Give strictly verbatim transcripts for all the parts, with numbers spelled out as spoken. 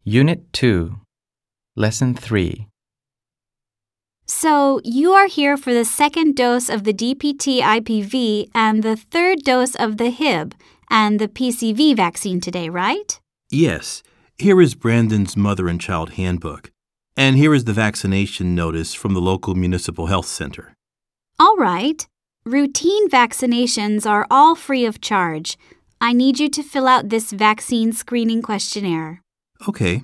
Unit two, Lesson three. So, you are here for the second dose of the D P T I P V and the third dose of the Hib and the P C V vaccine today, right? Yes. Here is Brandon's Mother and Child Handbook. And here is the vaccination notice from the local municipal health center. All right. Routine vaccinations are all free of charge. I need you to fill out this vaccine screening questionnaire. Okay.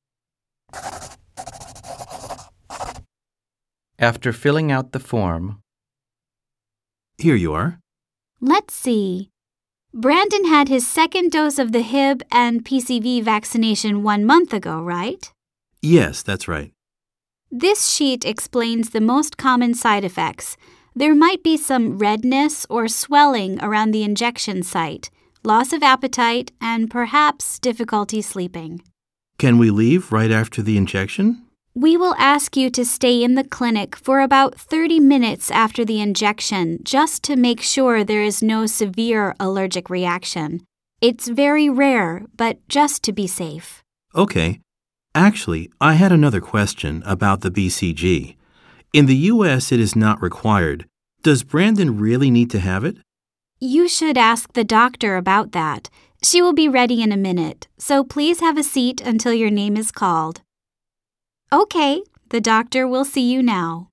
After filling out the form, Here you are. Let's see. Brandon had his second dose of the Hib and P C V vaccination one month ago, right? Yes, that's right. This sheet explains the most common side effects. There might be some redness or swelling around the injection site, loss of appetite, and perhaps difficulty sleeping. Can we leave right after the injection? We will ask you to stay in the clinic for about thirty minutes after the injection just to make sure there is no severe allergic reaction. It's very rare, but just to be safe. Okay. Actually, I had another question about the B C G. In the U S, it is not required. Does Brandon really need to have it? You should ask the doctor about that. She will be ready in a minute, so please have a seat until your name is called. Okay, the doctor will see you now.